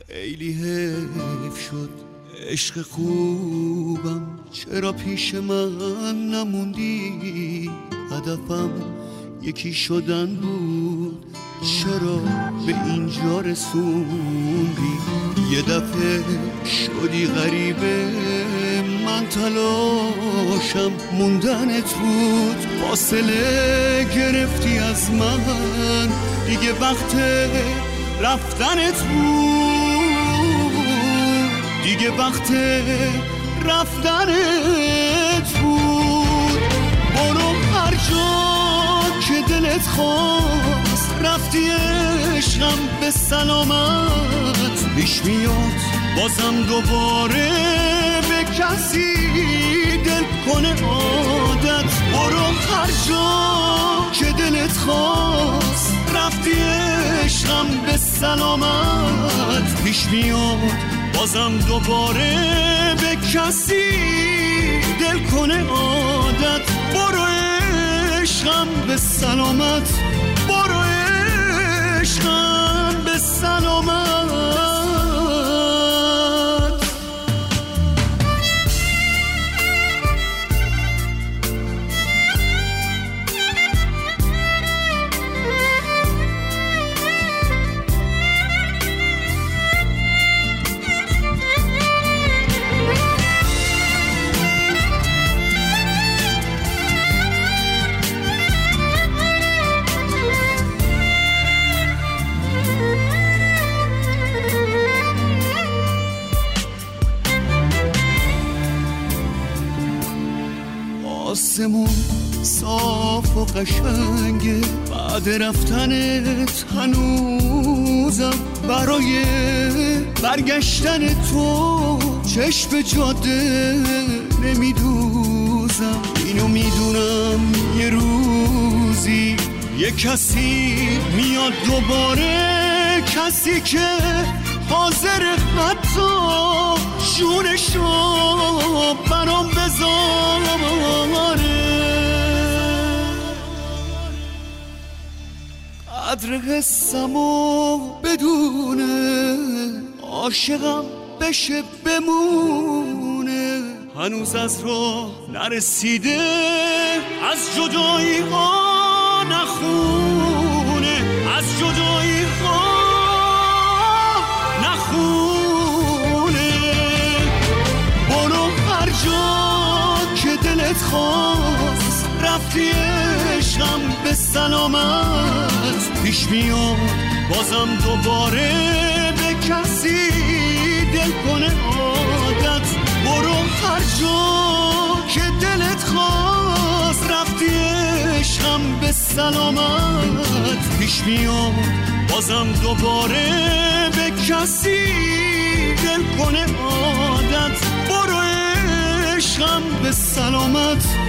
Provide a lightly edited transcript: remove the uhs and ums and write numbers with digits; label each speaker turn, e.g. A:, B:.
A: خیلی حیف شد عشق خوبم، چرا پیش من نموندی؟ هدفم یکی شدن بود، چرا به اینجا رسوندی؟ یه دفعه شدی غریبه، من تلاشم موندنت بود، فاصله گرفتی از من، دیگه وقت رفتنت بود، دیگه وقت رفتنت بود. برو هر جا که دلت خواست، رفتی عشقم به سلامت، پیش میاد بازم دوباره به کسی دل کنه عادت. برو هر جا که دلت خواست، رفتی عشقم به سلامت، پیش میاد بازم دوباره به کسی دل کنه عادت. برو عشقم به سلامت، برو عشقم به سلامت. آسمون صاف و قشنگه، بعد رفتنت هنوزم برای برگشتن تو چشم جاده نمیدوزم. اینو میدونم یه روزی یه کسی میاد دوباره، کسی که حاضر حتی جونشو برام بذاره، قدر قصه‌مو بدونه، عاشقم بشه بمونه، هنوز از راه نرسیده، از جدایی ها نخونه، از جدایی ها نخونه. برو هر جا که دلت خواست، رفتی عشقم به سلامت، پیش میاد بازم دوباره به کسی دل کنه عادت. برو هر جا که دلت خواست، رفتی عشقم به سلامت، پیش میاد بازم دوباره به کسی دل کنه عادت. برو عشقم به سلامت،